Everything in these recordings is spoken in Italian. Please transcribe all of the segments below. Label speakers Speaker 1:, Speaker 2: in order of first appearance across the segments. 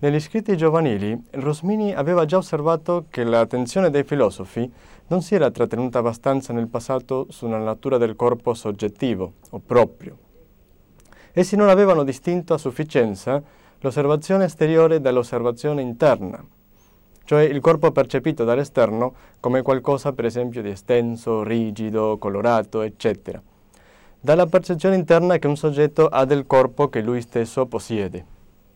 Speaker 1: Negli scritti giovanili, Rosmini aveva già osservato che l'attenzione dei filosofi non si era trattenuta abbastanza nel passato sulla natura del corpo soggettivo o proprio. Essi non avevano distinto a sufficienza l'osservazione esteriore dall'osservazione interna, cioè il corpo percepito dall'esterno come qualcosa per esempio di estenso, rigido, colorato, eccetera, dalla percezione interna che un soggetto ha del corpo che lui stesso possiede.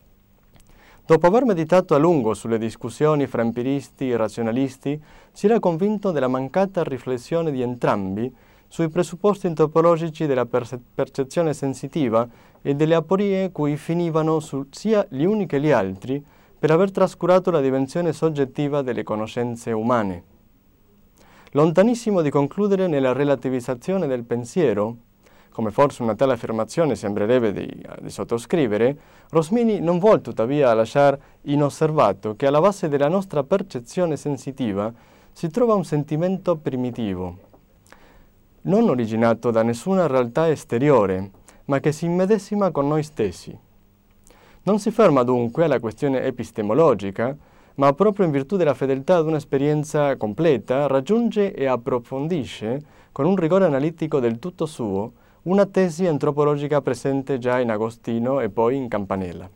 Speaker 1: Dopo aver meditato a lungo sulle discussioni fra empiristi e razionalisti, si era convinto della mancata riflessione di entrambi sui presupposti antropologici della percezione sensitiva e delle aporie cui finivano sia gli uni che gli altri per aver trascurato la dimensione soggettiva delle conoscenze umane. Lontanissimo di concludere nella relativizzazione del pensiero, come forse una tale affermazione sembrerebbe di sottoscrivere, Rosmini non vuol tuttavia lasciare inosservato che alla base della nostra percezione sensitiva si trova un sentimento primitivo, non originato da nessuna realtà esteriore, ma che si immedesima con noi stessi. Non si ferma dunque alla questione epistemologica, ma proprio in virtù della fedeltà ad un'esperienza completa raggiunge e approfondisce, con un rigore analitico del tutto suo, una tesi antropologica presente già in Agostino e poi in Campanella.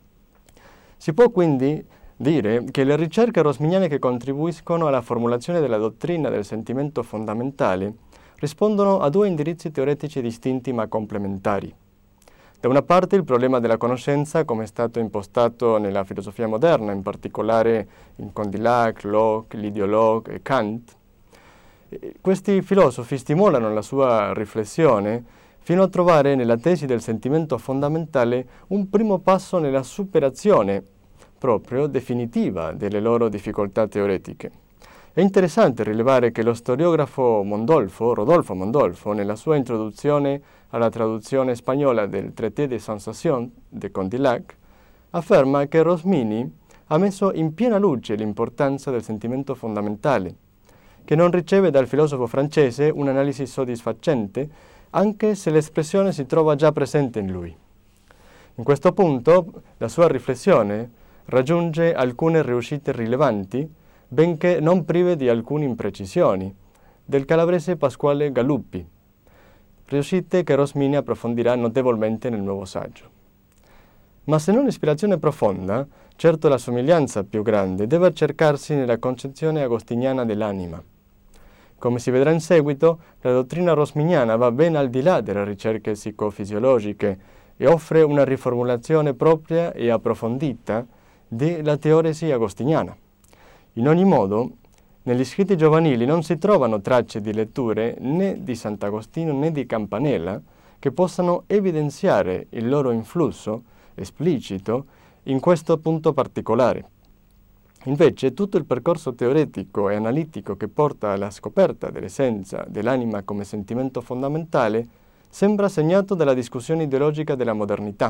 Speaker 1: Si può quindi dire che le ricerche rosminiane che contribuiscono alla formulazione della dottrina del sentimento fondamentale rispondono a due indirizzi teoretici distinti ma complementari. Da una parte il problema della conoscenza, come è stato impostato nella filosofia moderna, in particolare in Condillac, Locke, l'ideologue e Kant. Questi filosofi stimolano la sua riflessione fino a trovare nella tesi del sentimento fondamentale un primo passo nella superazione proprio definitiva delle loro difficoltà teoretiche. È interessante rilevare che lo storiografo Rodolfo Mondolfo, nella sua introduzione alla traduzione spagnola del Traité des sensations de Condillac, afferma che Rosmini ha messo in piena luce l'importanza del sentimento fondamentale, che non riceve dal filosofo francese un'analisi soddisfacente, anche se l'espressione si trova già presente in lui. In questo punto, la sua riflessione raggiunge alcune riuscite rilevanti, benché non prive di alcune imprecisioni, del calabrese Pasquale Galuppi, riuscite che Rosmini approfondirà notevolmente nel nuovo saggio. Ma se non l'ispirazione profonda, certo la somiglianza più grande deve cercarsi nella concezione agostiniana dell'anima. Come si vedrà in seguito, la dottrina rosminiana va ben al di là delle ricerche psicofisiologiche e offre una riformulazione propria e approfondita della teoresi agostiniana. In ogni modo, negli scritti giovanili non si trovano tracce di letture né di Sant'Agostino né di Campanella che possano evidenziare il loro influsso esplicito in questo punto particolare. Invece, tutto il percorso teoretico e analitico che porta alla scoperta dell'essenza dell'anima come sentimento fondamentale sembra segnato dalla discussione ideologica della modernità.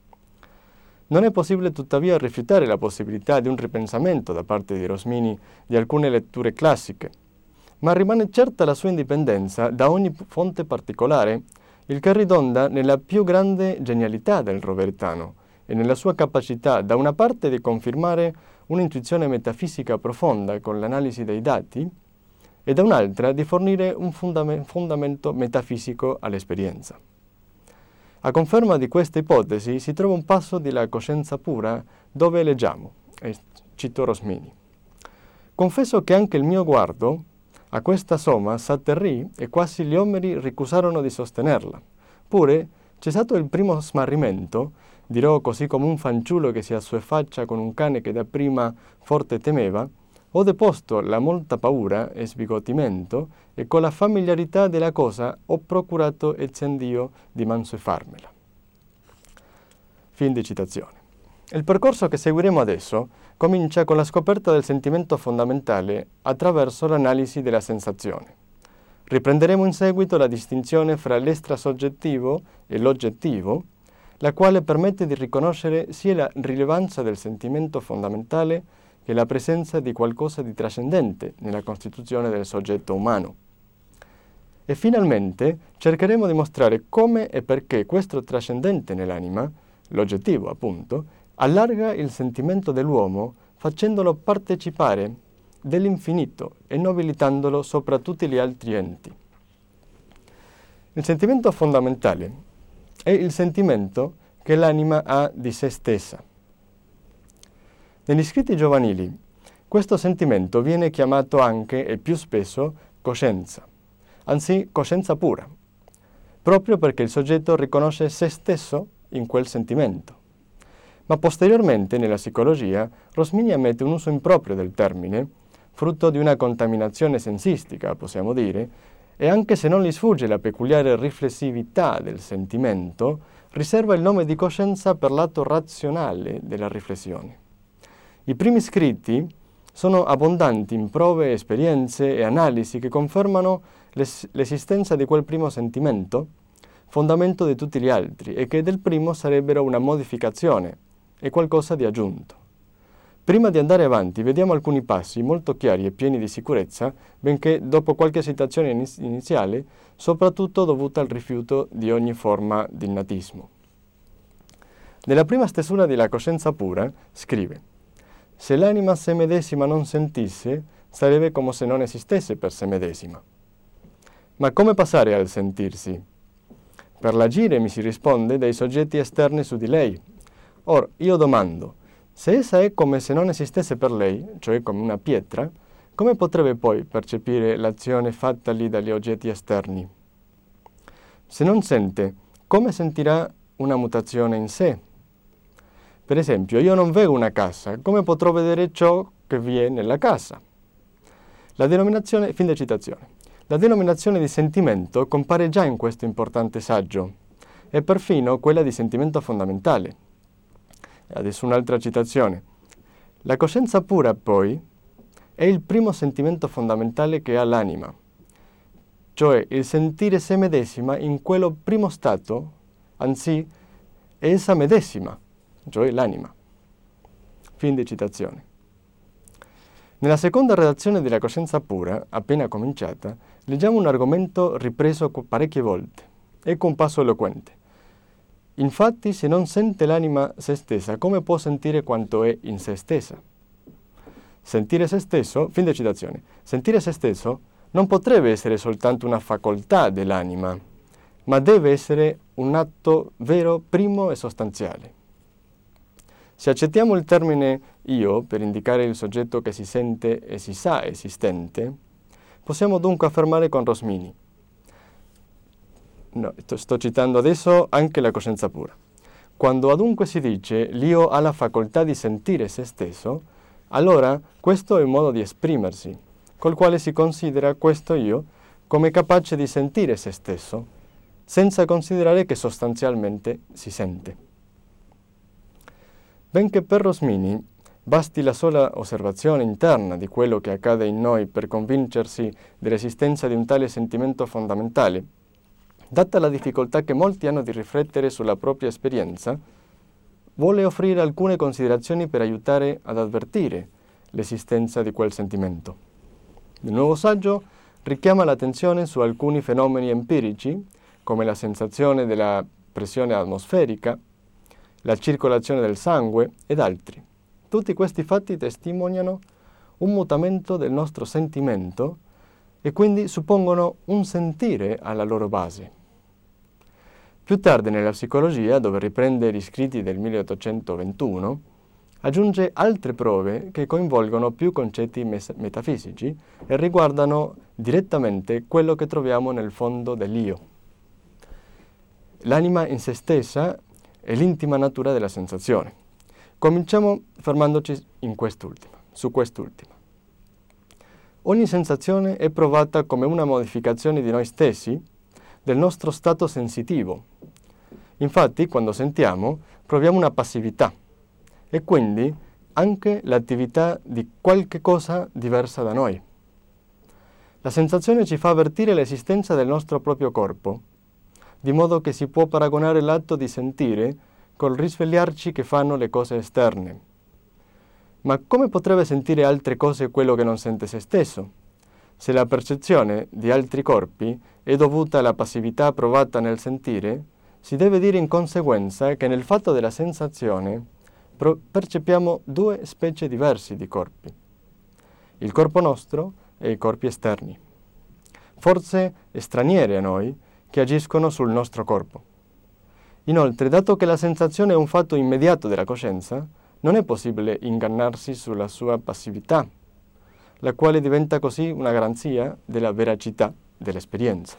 Speaker 1: Non è possibile tuttavia rifiutare la possibilità di un ripensamento da parte di Rosmini di alcune letture classiche, ma rimane certa la sua indipendenza da ogni fonte particolare, il che ridonda nella più grande genialità del robertano e nella sua capacità da una parte di confermare un'intuizione metafisica profonda con l'analisi dei dati e da un'altra di fornire un fondamento metafisico all'esperienza. A conferma di questa ipotesi si trova un passo della coscienza pura dove leggiamo, e cito Rosmini: «Confesso che anche il mio guardo a questa somma s'atterrì e quasi gli omeri ricusarono di sostenerla. Pure, cessato il primo smarrimento, dirò così come un fanciullo che si assuefaccia con un cane che dapprima forte temeva, ho deposto la molta paura e sbigottimento e con la familiarità della cosa ho procurato ezzendio di mansuefarmela». Fin di citazione. Il percorso che seguiremo adesso comincia con la scoperta del sentimento fondamentale attraverso l'analisi della sensazione. Riprenderemo in seguito la distinzione fra l'estrasoggettivo e l'oggettivo, la quale permette di riconoscere sia la rilevanza del sentimento fondamentale che la presenza di qualcosa di trascendente nella costituzione del soggetto umano. E finalmente cercheremo di mostrare come e perché questo trascendente nell'anima, l'oggettivo appunto, allarga il sentimento dell'uomo facendolo partecipare dell'infinito e nobilitandolo sopra tutti gli altri enti. Il sentimento fondamentale è il sentimento che l'anima ha di se stessa. Negli scritti giovanili, questo sentimento viene chiamato anche e più spesso coscienza, anzi coscienza pura, proprio perché il soggetto riconosce se stesso in quel sentimento. Ma posteriormente, nella psicologia, Rosmini ammette un uso improprio del termine, frutto di una contaminazione sensistica, possiamo dire, e anche se non gli sfugge la peculiare riflessività del sentimento, riserva il nome di coscienza per l'atto razionale della riflessione. I primi scritti sono abbondanti in prove, esperienze e analisi che confermano l'esistenza di quel primo sentimento, fondamento di tutti gli altri, e che del primo sarebbero una modificazione e qualcosa di aggiunto. Prima di andare avanti, vediamo alcuni passi molto chiari e pieni di sicurezza, benché dopo qualche esitazione iniziale, soprattutto dovuta al rifiuto di ogni forma di innatismo. Nella prima stesura della Coscienza pura, scrive: «Se l'anima se medesima non sentisse, sarebbe come se non esistesse per se medesima». Ma come passare al sentirsi? Per l'agire, mi si risponde, dei soggetti esterni su di lei. Or, io domando, se essa è come se non esistesse per lei, cioè come una pietra, come potrebbe poi percepire l'azione fattagli dagli oggetti esterni? Se non sente, come sentirà una mutazione in sé? Per esempio, io non vedo una casa, come potrò vedere ciò che vi è nella casa? La denominazione, fin di citazione. La denominazione di sentimento compare già in questo importante saggio, e perfino quella di sentimento fondamentale. Adesso un'altra citazione. La coscienza pura, poi, è il primo sentimento fondamentale che ha l'anima, cioè il sentire se medesima in quello primo stato, anzi, è essa medesima, cioè l'anima. Fin di citazione. Nella seconda redazione della Coscienza pura, appena cominciata, leggiamo un argomento ripreso parecchie volte. Ecco un passo eloquente. Infatti, se non sente l'anima se stessa, come può sentire quanto è in se stessa? Sentire se stesso, fin di citazione, sentire se stesso non potrebbe essere soltanto una facoltà dell'anima, ma deve essere un atto vero, primo e sostanziale. Se accettiamo il termine io per indicare il soggetto che si sente e si sa esistente, possiamo dunque affermare con Rosmini. No, sto citando adesso anche la Coscienza pura. Quando adunque si dice l'io ha la facoltà di sentire se stesso, allora questo è un modo di esprimersi, col quale si considera questo io come capace di sentire se stesso, senza considerare che sostanzialmente si sente. Benché per Rosmini basti la sola osservazione interna di quello che accade in noi per convincersi dell'esistenza di un tale sentimento fondamentale, data la difficoltà che molti hanno di riflettere sulla propria esperienza, vuole offrire alcune considerazioni per aiutare ad avvertire l'esistenza di quel sentimento. Il nuovo saggio richiama l'attenzione su alcuni fenomeni empirici, come la sensazione della pressione atmosferica, la circolazione del sangue ed altri. Tutti questi fatti testimoniano un mutamento del nostro sentimento e quindi suppongono un sentire alla loro base. Più tardi nella psicologia, dove riprende gli scritti del 1821, aggiunge altre prove che coinvolgono più concetti metafisici e riguardano direttamente quello che troviamo nel fondo dell'io. L'anima in se stessa è l'intima natura della sensazione. Cominciamo fermandoci su quest'ultima. Ogni sensazione è provata come una modificazione di noi stessi, del nostro stato sensitivo. Infatti, quando sentiamo, proviamo una passività e quindi anche l'attività di qualche cosa diversa da noi. La sensazione ci fa avvertire l'esistenza del nostro proprio corpo, di modo che si può paragonare l'atto di sentire col risvegliarci che fanno le cose esterne. Ma come potrebbe sentire altre cose quello che non sente se stesso? Se la percezione di altri corpi è dovuta alla passività provata nel sentire, si deve dire in conseguenza che nel fatto della sensazione percepiamo due specie diverse di corpi, il corpo nostro e i corpi esterni, forze straniere a noi che agiscono sul nostro corpo. Inoltre, dato che la sensazione è un fatto immediato della coscienza, non è possibile ingannarsi sulla sua passività, la quale diventa così una garanzia della veracità dell'esperienza.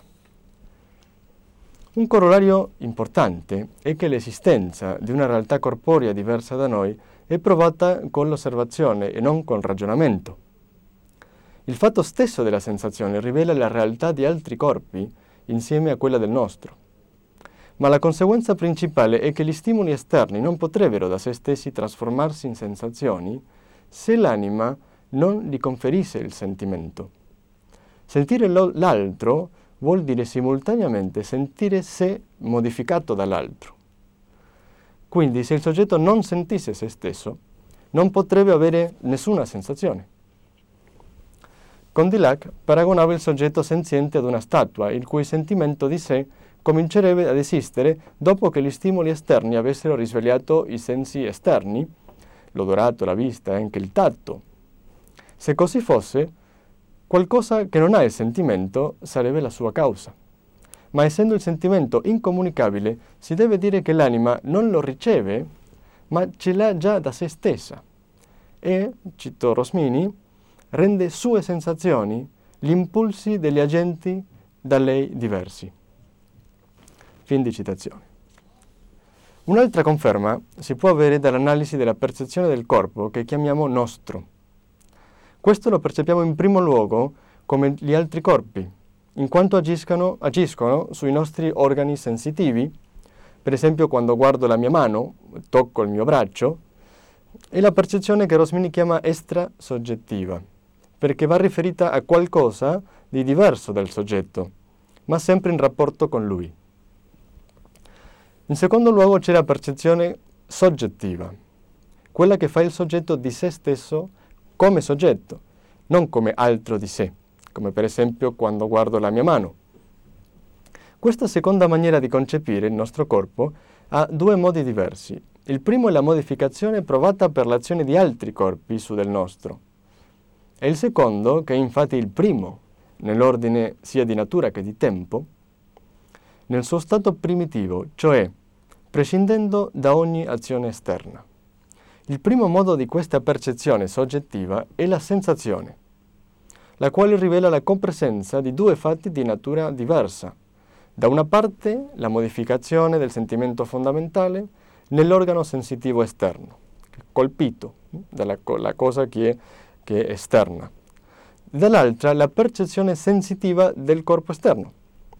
Speaker 1: Un corollario importante è che l'esistenza di una realtà corporea diversa da noi è provata con l'osservazione e non col ragionamento. Il fatto stesso della sensazione rivela la realtà di altri corpi insieme a quella del nostro. Ma la conseguenza principale è che gli stimoli esterni non potrebbero da sé stessi trasformarsi in sensazioni se l'anima non gli conferisse il sentimento. Sentire l'altro vuol dire simultaneamente sentire sé modificato dall'altro. Quindi se il soggetto non sentisse se stesso, non potrebbe avere nessuna sensazione. Condillac paragonava il soggetto senziente ad una statua, il cui sentimento di sé comincerebbe ad esistere dopo che gli stimoli esterni avessero risvegliato i sensi esterni, l'odorato, la vista e anche il tatto. Se così fosse, qualcosa che non ha il sentimento sarebbe la sua causa. Ma essendo il sentimento incomunicabile, si deve dire che l'anima non lo riceve, ma ce l'ha già da se stessa. E, cito Rosmini, rende sue sensazioni gli impulsi degli agenti da lei diversi. Fin di citazione. Un'altra conferma si può avere dall'analisi della percezione del corpo che chiamiamo nostro. Questo lo percepiamo in primo luogo come gli altri corpi, in quanto agiscono sui nostri organi sensitivi, per esempio quando guardo la mia mano, tocco il mio braccio, è la percezione che Rosmini chiama extrasoggettiva, perché va riferita a qualcosa di diverso dal soggetto, ma sempre in rapporto con lui. In secondo luogo c'è la percezione soggettiva, quella che fa il soggetto di se stesso come soggetto, non come altro di sé, come per esempio quando guardo la mia mano. Questa seconda maniera di concepire il nostro corpo ha due modi diversi. Il primo è la modificazione provata per l'azione di altri corpi su del nostro. E il secondo, che è infatti il primo, nell'ordine sia di natura che di tempo, nel suo stato primitivo, cioè prescindendo da ogni azione esterna. Il primo modo di questa percezione soggettiva è la sensazione, la quale rivela la compresenza di due fatti di natura diversa. Da una parte, la modificazione del sentimento fondamentale nell'organo sensitivo esterno, colpito dalla cosa che è esterna. Dall'altra, la percezione sensitiva del corpo esterno.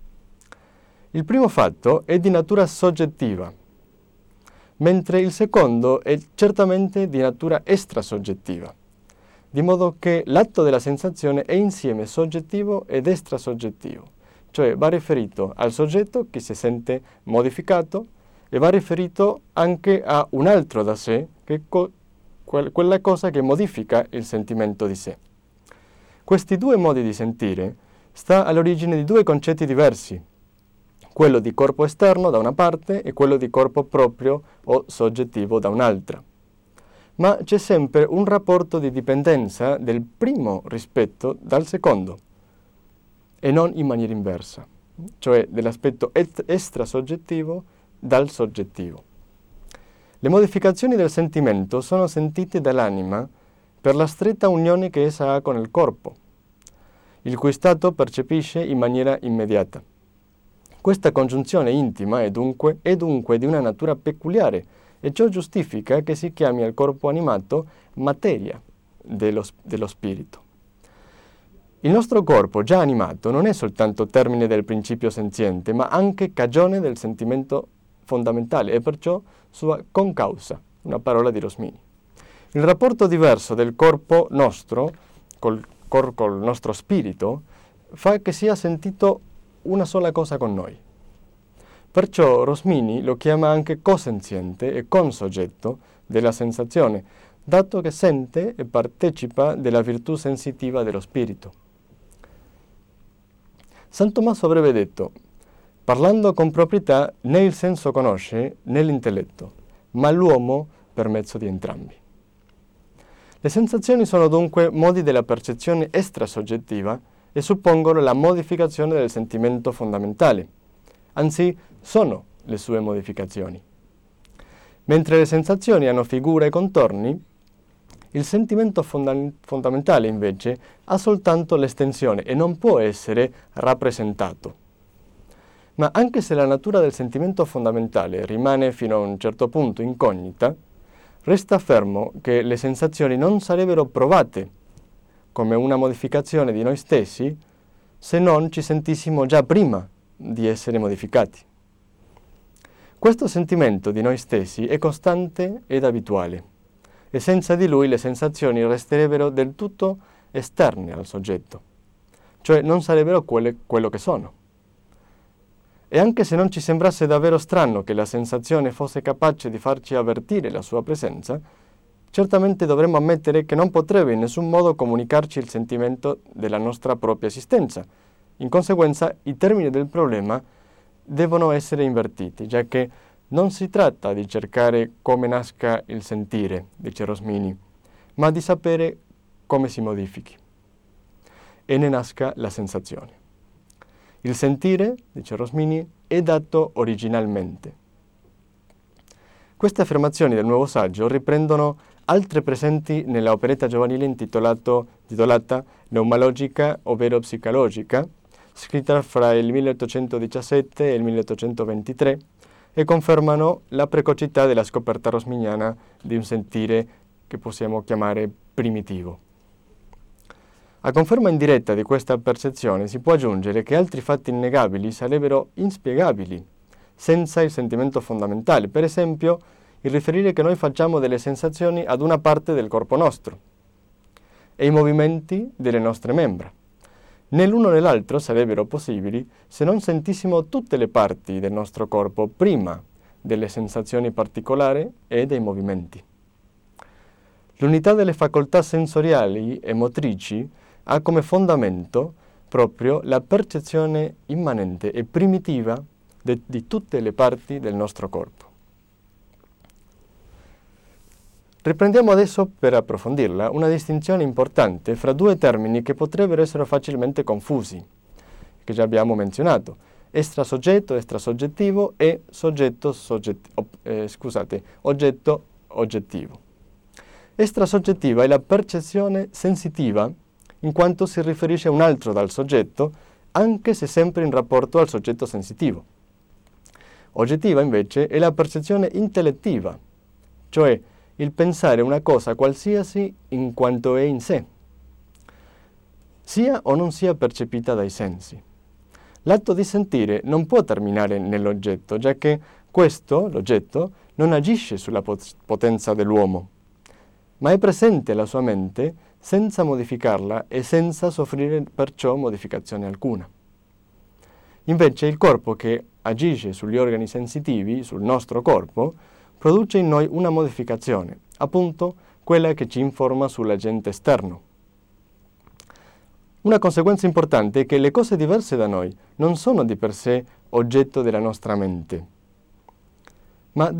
Speaker 1: Il primo fatto è di natura soggettiva, mentre il secondo è certamente di natura extrasoggettiva, di modo che l'atto della sensazione è insieme soggettivo ed extrasoggettivo, cioè va riferito al soggetto che si sente modificato e va riferito anche a un altro da sé, che quella cosa che modifica il sentimento di sé. Questi due modi di sentire sta all'origine di due concetti diversi, quello di corpo esterno da una parte e quello di corpo proprio o soggettivo da un'altra. Ma c'è sempre un rapporto di dipendenza del primo rispetto dal secondo, e non in maniera inversa, cioè dell'aspetto extrasoggettivo dal soggettivo. Le modificazioni del sentimento sono sentite dall'anima per la stretta unione che essa ha con il corpo, il cui stato percepisce in maniera immediata. Questa congiunzione intima è dunque di una natura peculiare e ciò giustifica che si chiami al corpo animato materia dello spirito. Il nostro corpo già animato non è soltanto termine del principio senziente, ma anche cagione del sentimento fondamentale e perciò sua concausa, una parola di Rosmini. Il rapporto diverso del corpo nostro col nostro spirito fa che sia sentito una sola cosa con noi. Perciò Rosmini lo chiama anche cosenziente e consoggetto della sensazione, dato che sente e partecipa della virtù sensitiva dello spirito. San Tommaso avrebbe detto: parlando con proprietà, né il senso conosce né l'intelletto, ma l'uomo per mezzo di entrambi. Le sensazioni sono dunque modi della percezione extrasoggettiva e suppongono la modificazione del sentimento fondamentale, anzi sono le sue modificazioni. Mentre le sensazioni hanno figura e contorni, il sentimento fondamentale invece ha soltanto l'estensione e non può essere rappresentato. Ma anche se la natura del sentimento fondamentale rimane fino a un certo punto incognita, resta fermo che le sensazioni non sarebbero provate come una modificazione di noi stessi se non ci sentissimo già prima di essere modificati. Questo sentimento di noi stessi è costante ed abituale e senza di lui le sensazioni resterebbero del tutto esterne al soggetto, cioè non sarebbero quello che sono. E anche se non ci sembrasse davvero strano che la sensazione fosse capace di farci avvertire la sua presenza, certamente dovremmo ammettere che non potrebbe in nessun modo comunicarci il sentimento della nostra propria esistenza. In conseguenza, i termini del problema devono essere invertiti, già che non si tratta di cercare come nasca il sentire, dice Rosmini, ma di sapere come si modifichi e ne nasca la sensazione. Il sentire, dice Rosmini, è dato originalmente. Queste affermazioni del nuovo saggio riprendono altre presenti nella operetta giovanile intitolata Pneumalogica, ovvero psicologica, scritta fra il 1817 e il 1823, e confermano la precocità della scoperta rosminiana di un sentire che possiamo chiamare primitivo. A conferma indiretta di questa percezione si può aggiungere che altri fatti innegabili sarebbero inspiegabili senza il sentimento fondamentale, per esempio il riferire che noi facciamo delle sensazioni ad una parte del corpo nostro e i movimenti delle nostre membra. Né l'uno né l'altro sarebbero possibili se non sentissimo tutte le parti del nostro corpo prima delle sensazioni particolari e dei movimenti. L'unità delle facoltà sensoriali e motrici ha come fondamento proprio la percezione immanente e primitiva di tutte le parti del nostro corpo. Riprendiamo adesso, per approfondirla, una distinzione importante fra due termini che potrebbero essere facilmente confusi, che già abbiamo menzionato: extrasoggetto, extrasoggettivo e oggetto oggettivo. Extrasoggettiva è la percezione sensitiva, in quanto si riferisce a un altro dal soggetto, anche se sempre in rapporto al soggetto sensitivo. Oggettiva, invece, è la percezione intellettiva, cioè il pensare una cosa qualsiasi in quanto è in sé, sia o non sia percepita dai sensi. L'atto di sentire non può terminare nell'oggetto, già che questo, l'oggetto, non agisce sulla potenza dell'uomo, ma è presente alla sua mente senza modificarla e senza soffrire perciò modificazione alcuna. Invece il corpo che agisce sugli organi sensitivi, sul nostro corpo, produce in noi una modificazione, appunto quella che ci informa sull'agente esterno. Una conseguenza importante è che le cose diverse da noi non sono di per sé oggetto della nostra mente, ma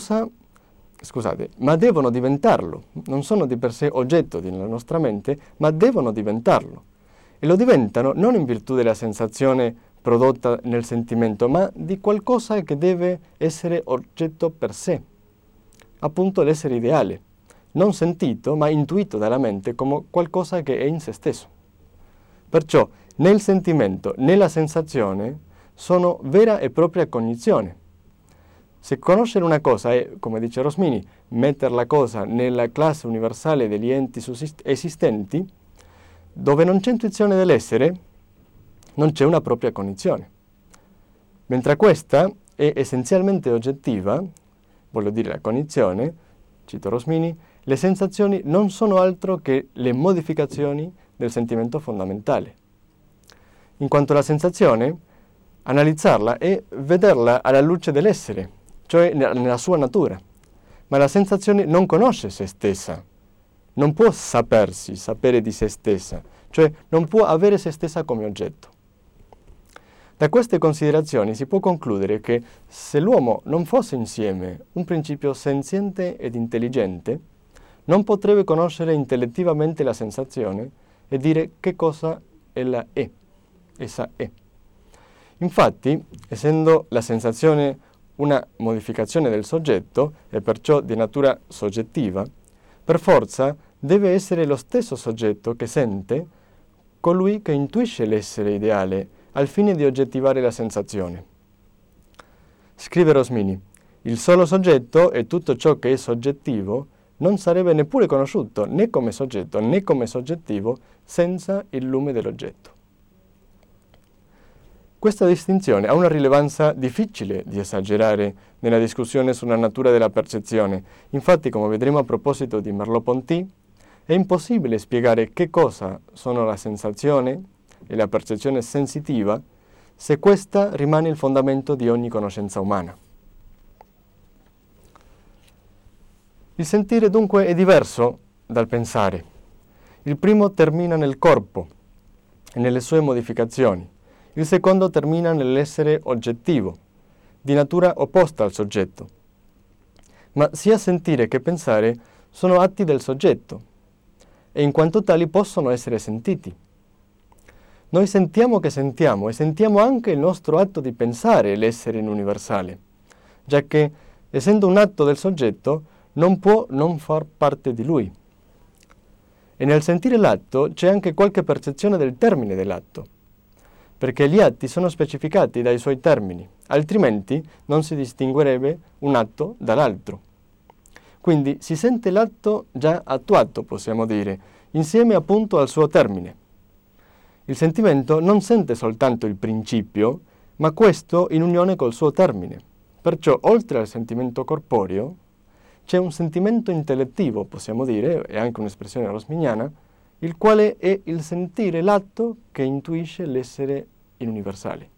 Speaker 1: devono diventarlo. Non sono di per sé oggetto della nostra mente, ma devono diventarlo. E lo diventano non in virtù della sensazione prodotta nel sentimento, ma di qualcosa che deve essere oggetto per sé, appunto l'essere ideale, non sentito ma intuito dalla mente come qualcosa che è in se stesso. Perciò né il sentimento né la sensazione sono vera e propria cognizione. Se conoscere una cosa è, come dice Rosmini, mettere la cosa nella classe universale degli enti esistenti, dove non c'è intuizione dell'essere, non c'è una propria cognizione. Mentre questa è essenzialmente oggettiva, voglio dire la cognizione, cito Rosmini, le sensazioni non sono altro che le modificazioni del sentimento fondamentale. In quanto la sensazione, analizzarla è vederla alla luce dell'essere, cioè nella sua natura. Ma la sensazione non conosce se stessa, non può sapere di se stessa, cioè non può avere se stessa come oggetto. Da queste considerazioni si può concludere che se l'uomo non fosse insieme un principio senziente ed intelligente, non potrebbe conoscere intellettivamente la sensazione e dire che cosa essa è. Infatti, essendo la sensazione una modificazione del soggetto e perciò di natura soggettiva, per forza deve essere lo stesso soggetto che sente colui che intuisce l'essere ideale al fine di oggettivare la sensazione. Scrive Rosmini: il solo soggetto e tutto ciò che è soggettivo non sarebbe neppure conosciuto né come soggetto né come soggettivo senza il lume dell'oggetto. Questa distinzione ha una rilevanza difficile di esagerare nella discussione sulla natura della percezione. Infatti, come vedremo a proposito di Merleau-Ponty, è impossibile spiegare che cosa sono la sensazione e la percezione sensitiva se questa rimane il fondamento di ogni conoscenza umana. Il sentire dunque è diverso dal pensare. Il primo termina nel corpo e nelle sue modificazioni. Il secondo termina nell'essere oggettivo, di natura opposta al soggetto. Ma sia sentire che pensare sono atti del soggetto e in quanto tali possono essere sentiti. Noi sentiamo che sentiamo e sentiamo anche il nostro atto di pensare l'essere universale, giacché, essendo un atto del soggetto, non può non far parte di lui. E nel sentire l'atto c'è anche qualche percezione del termine dell'atto, perché gli atti sono specificati dai suoi termini, altrimenti non si distinguerebbe un atto dall'altro. Quindi si sente l'atto già attuato, possiamo dire, insieme appunto al suo termine. Il sentimento non sente soltanto il principio, ma questo in unione col suo termine. Perciò, oltre al sentimento corporeo, c'è un sentimento intellettivo, possiamo dire, è anche un'espressione rosminiana, il quale è il sentire l'atto che intuisce l'essere universale.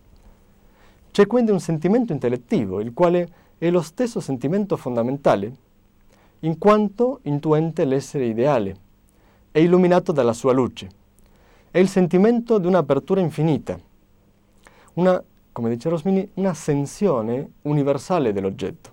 Speaker 1: C'è quindi un sentimento intellettivo, il quale è lo stesso sentimento fondamentale, in quanto intuente l'essere ideale, è illuminato dalla sua luce. È il sentimento di un'apertura infinita, come dice Rosmini, una sensione universale dell'oggetto.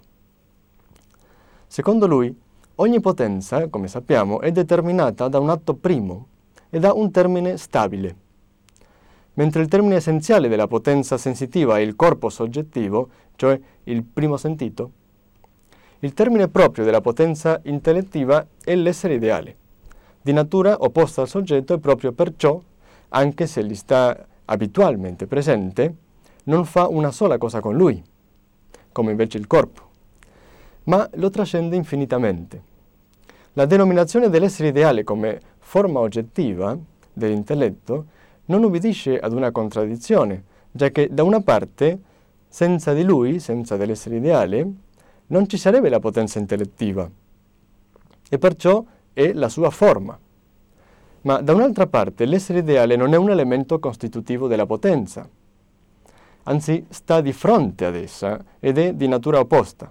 Speaker 1: Secondo lui, ogni potenza, come sappiamo, è determinata da un atto primo e da un termine stabile. Mentre il termine essenziale della potenza sensitiva è il corpo soggettivo, cioè il primo sentito, il termine proprio della potenza intellettiva è l'essere ideale, di natura opposta al soggetto e proprio perciò, anche se gli sta abitualmente presente, non fa una sola cosa con lui, come invece il corpo, ma lo trascende infinitamente. La denominazione dell'essere ideale come forma oggettiva dell'intelletto non ubbidisce ad una contraddizione, giacché da una parte, senza di lui, senza dell'essere ideale, non ci sarebbe la potenza intellettiva, e perciò è la sua forma. Ma da un'altra parte, l'essere ideale non è un elemento costitutivo della potenza, anzi sta di fronte ad essa ed è di natura opposta.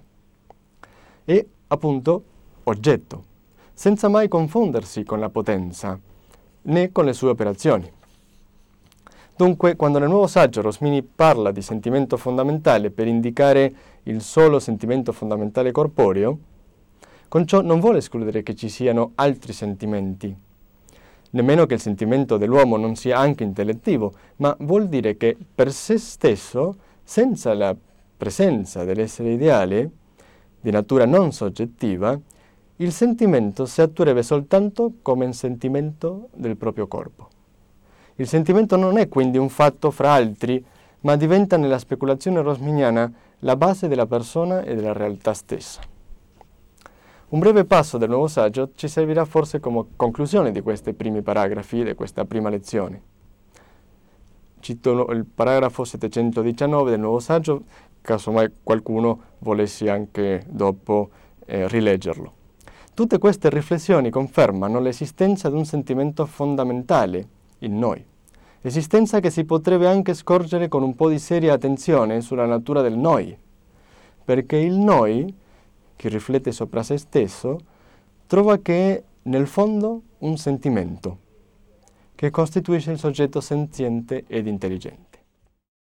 Speaker 1: È appunto oggetto, senza mai confondersi con la potenza, né con le sue operazioni. Dunque, quando nel nuovo saggio Rosmini parla di sentimento fondamentale per indicare il solo sentimento fondamentale corporeo, con ciò non vuole escludere che ci siano altri sentimenti, nemmeno che il sentimento dell'uomo non sia anche intellettivo, ma vuol dire che per se stesso, senza la presenza dell'essere ideale, di natura non soggettiva, il sentimento si attuerebbe soltanto come un sentimento del proprio corpo. Il sentimento non è quindi un fatto fra altri, ma diventa nella speculazione rosminiana la base della persona e della realtà stessa. Un breve passo del nuovo saggio ci servirà forse come conclusione di questi primi paragrafi di questa prima lezione. Cito il paragrafo 719 del nuovo saggio, casomai qualcuno volesse anche dopo rileggerlo. Tutte queste riflessioni confermano l'esistenza di un sentimento fondamentale in noi, esistenza che si potrebbe anche scorgere con un po' di seria attenzione sulla natura del noi, perché il noi, che riflette sopra se stesso, trova che è nel fondo un sentimento che costituisce il soggetto senziente ed intelligente.